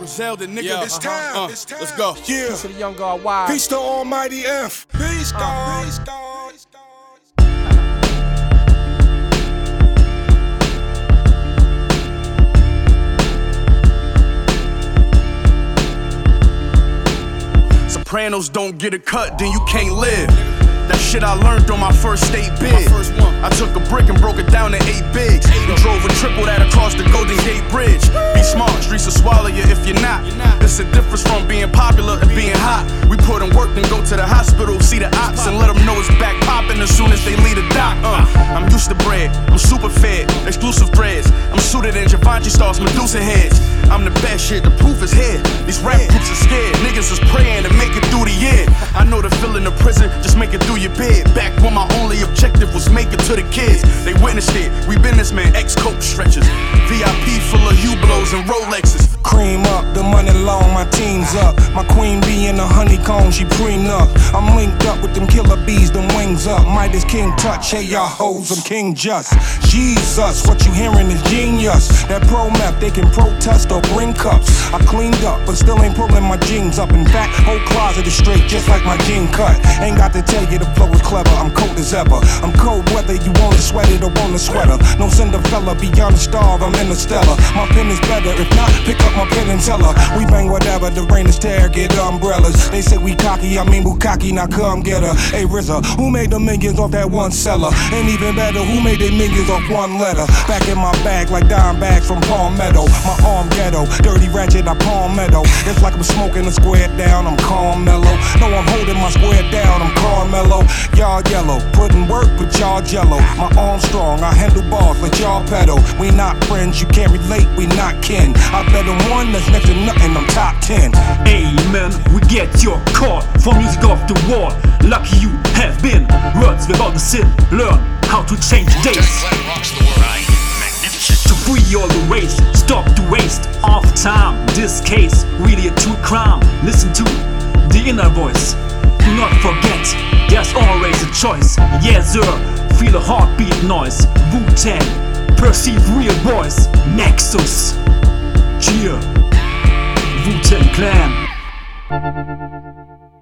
Griselda, nigga. Yeah, It's time. Let's go. Yeah. Peace to the young God wide. Peace to Almighty F. Peace, God. Peace, God. Sopranos don't get a cut, then you can't live. That shit I learned on my first state bid. I took a brick and broke it down to 8 bigs. And drove a triple that across the Golden Gate Bridge. Be smart, streets will swallow you if you're not. It's a difference from being popular and being hot. We put in work, then go to the hospital, see the ops, and let them know it's back popping as soon as they leave the dock. I'm used to bread, I'm super fed, exclusive threads. I'm suited in Givenchy stars, Medusa heads. I'm the best shit, the proof is here. These rap groups are scared, niggas is praying to make it through the year. I know the feeling of prison, just make it through your bed. Back when my only objective was make it to the kids. They witnessed it, we businessmen, ex-coke stretchers. VIP full of Hublots and Rolexes. Cream up, the money long, my team's up. My queen bee in a honeycomb, she preen up. I'm linked up with them killer bees, them wings up. Midas King touch, hey y'all hoes, I'm King Just. Jesus, what you hearing is genius. That pro map, they can protest or bring cups. I cleaned up, but still ain't pulling my jeans up. In fact, whole closet is straight, just like my jean cut. Ain't got to tell you the flow is clever, I'm cold as ever. I'm cold whether you wanna sweat it or want a sweater. No Cinderella, beyond the star, I'm interstellar. My pen is better, if not, pick up my pen and tell her. We bang whatever, the rain is tear, get umbrellas. They say we cocky, I mean Bukaki, now come get her. Hey RZA, who made the millions off that one seller? And even better, who made they millions off one letter? Back in my bag like dime bags from Palmetto. My arm ghetto, dirty ratchet, I palmetto. It's like I'm smoking a square down, I'm calm mellow. No, I'm holding my square down, I'm Carmelo. Y'all yellow, putting work with y'all jello. My arm strong, I handle bars like y'all pedal. We not friends, you can't relate, we not kin. I bet on one that's next to nothing, I'm top 10. Amen, we get your call for music off the wall. Lucky you have been, words without the sin. Learn how to change days. To free all the race, stop the waste of time. This case, really a true crime. Listen to the inner voice. Do not forget, there's always a choice. Yes sir, feel a heartbeat noise. Wu-Tang, perceive real voice. Nexus, cheer, Wu-Tang Clan.